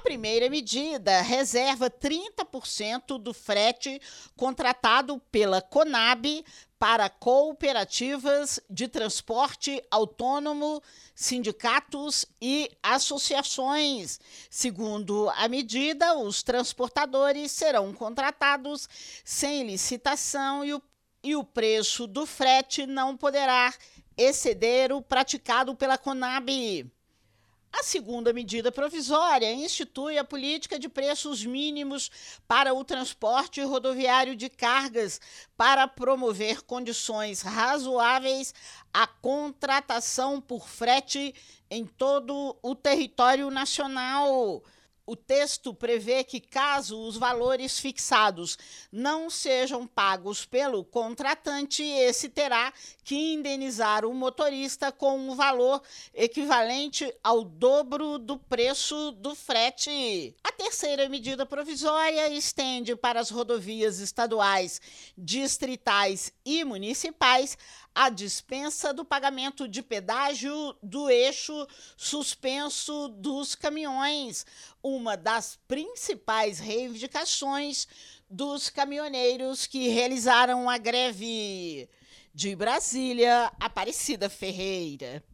primeira medida reserva 30% do frete contratado pela Conab para cooperativas de transporte autônomo, sindicatos e associações. Segundo a medida, os transportadores serão contratados sem licitação e o preço do frete não poderá exceder o praticado pela Conab. A segunda medida provisória institui a política de preços mínimos para o transporte rodoviário de cargas para promover condições razoáveis à contratação por frete em todo o território nacional. O texto prevê que, caso os valores fixados não sejam pagos pelo contratante, esse terá que indenizar o motorista com um valor equivalente ao dobro do preço do frete. A terceira medida provisória estende para as rodovias estaduais, distritais e municipais a dispensa do pagamento de pedágio do eixo suspenso dos caminhões, uma das principais reivindicações dos caminhoneiros que realizaram a greve. De Brasília, Aparecida Ferreira.